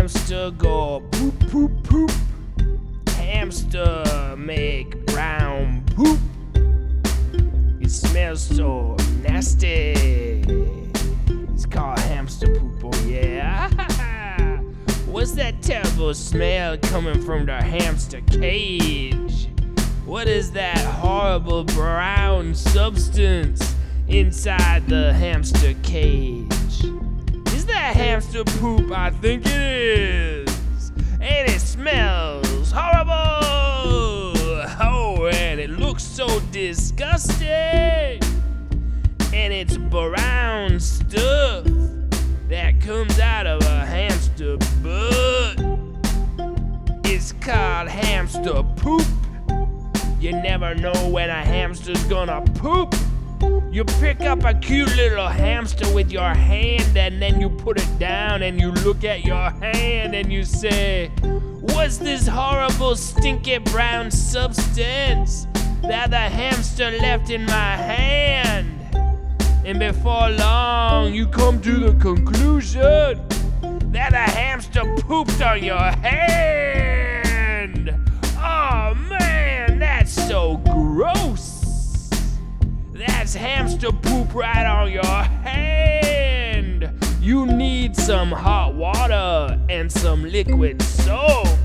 hamster go poop, poop, poop. Hamster make brown poop. It smells so nasty. It's called hamster poop, oh yeah. What's that terrible smell coming from the hamster cage? What is that horrible brown substance inside the hamster cage? Is that hamster poop? I think it is. And it smells horrible. Oh, and it looks so disgusting. And it's brown stuff that comes out of a hamster butt. It's called hamster poop. You never know when a hamster's gonna poop. You pick up a cute little hamster with your hand and then you put it down and you look at your hand and you say, what's this horrible stinky brown substance that the hamster left in my hand? And before long you come to the conclusion that a hamster pooped on your hand. Oh man, that's so gross. That's hamster poop right on your hand. You need some hot water and some liquid soap.